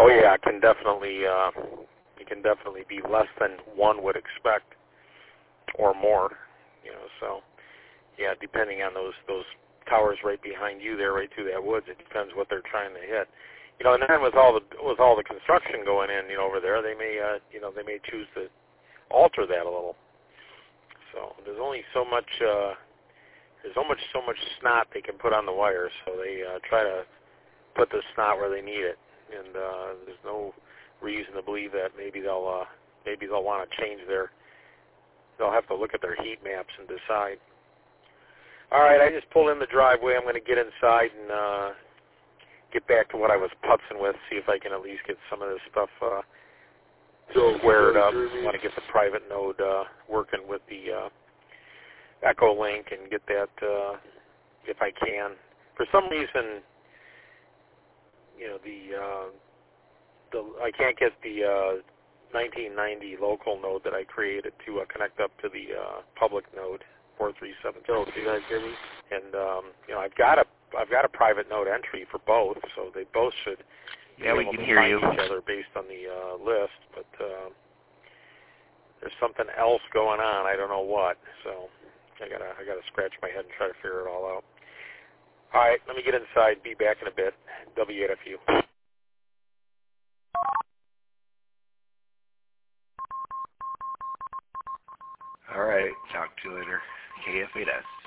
Oh yeah, it can definitely be less than one would expect, or more. So yeah, depending on those towers right behind you there, right through that woods, it depends what they're trying to hit. And then with all the construction going in, over there, they may they may choose to alter that a little. So there's only so much snot they can put on the wires, so they try to put the snot where they need it, and there's no reason to believe that maybe they'll want to change they'll have to look at their heat maps and decide. All right, I just pulled in the driveway. I'm going to get inside and get back to what I was putzing with, see if I can at least get some of this stuff squared up. I want to get the private node working with the Echo Link and get that, if I can. For some reason, I can't get the 1990 local node that I created to connect up to the public node 437. Oh, you guys hear me? And I've got a private node entry for both, so they both should be able to find each other based on the list. But there's something else going on. I don't know what. So I gotta scratch my head and try to figure it all out. All right, let me get inside. Be back in a bit. W8FU. All right, talk to you later. KF8S.